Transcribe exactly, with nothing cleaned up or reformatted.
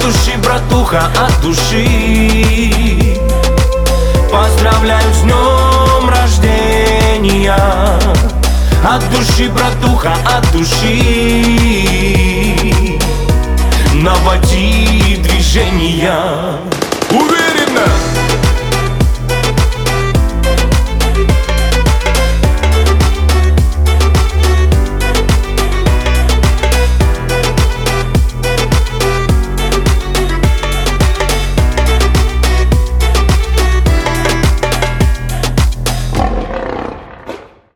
души, братуха, от души. Поздравляю с днем рождения. От души, братуха, от души. Наводи движения уверенно.